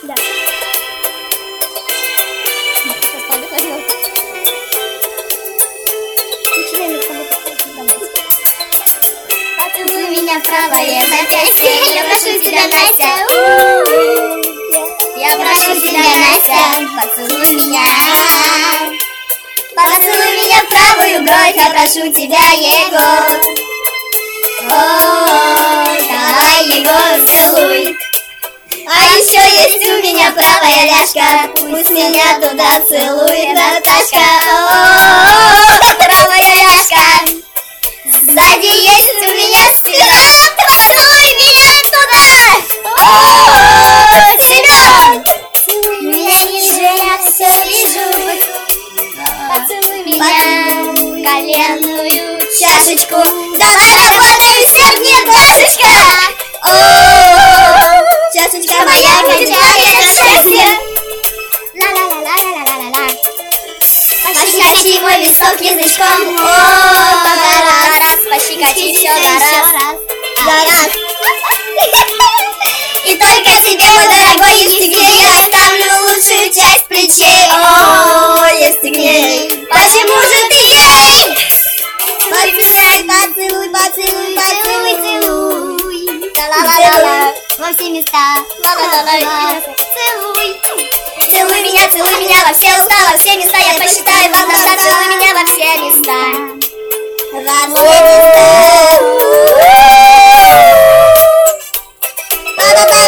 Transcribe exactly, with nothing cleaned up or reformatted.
Да. Сейчас пойду возьму. Начинаем с тобой поцеловать. Поцелуй меня в правое запястье. Я прошу тебя, Настя. Я прошу тебя, Настя, поцелуй меня. Поцелуй меня в правую бровь, я прошу тебя, Егор. О, давай, Егор, целуй. А еще есть у меня правая ляжка, пусть меня туда целует Наташка. О, правая ляжка. Сзади есть у меня спина, поцелуй меня туда. О, Семен, меня ниже, я все вижу. Поцелуй меня в коленную чашечку. Давай работай, всем мне Дашечка. О, чашечка моя потеряет счастье. Ла-ла-ла-ла-ла-ла-ла-ла. Пощекочи мой висок язычком. О, пора раз, пощекочи еще на раз. За раз. И только тебе, мой дорогой Евстигней, я оставлю лучшую часть плечей. О, Евстигней, почему же ты ей? Поцелуй, поцелуй, поцелуй, поцелуй, целуй. Ла-ла-ла-ла, во все места. Ла-ла-ла-ла, целуй. Целуй меня, целуй меня во все уста, во все места. Я посчитаю до ста, целуй меня во все места. Во все места. Та-та-та.